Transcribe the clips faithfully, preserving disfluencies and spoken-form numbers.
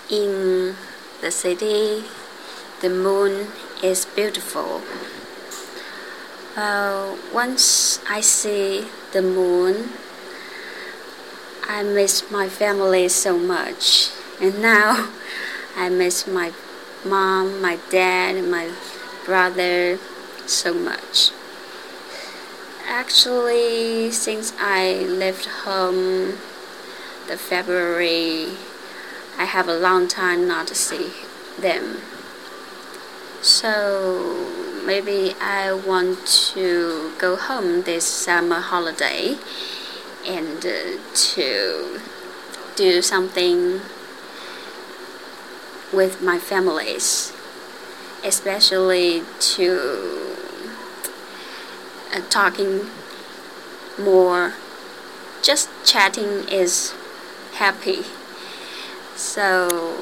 In the city, the moon is beautiful. Uh, once I see the moon, I miss my family so much. And now I miss my mom, my dad, and my brother so much. Actually, since I left home the February, I have a long time not to see them. So maybe I want to go home this summer holiday and uh, to do something with my families, especially to uh, talking more. Just chatting is happy. So,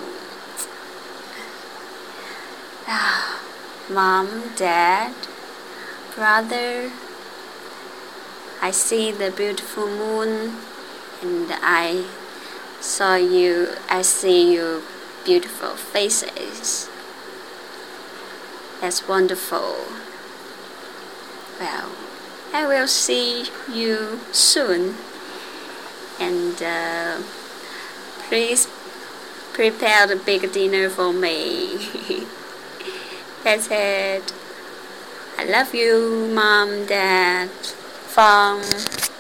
ah, Mom, Dad, brother, I see the beautiful moon, and I saw you, I see your beautiful faces. That's wonderful. Well, I will see you soon, and uh, please prepare the big dinner for me. That's it. I love you, Mom, Dad, Phong.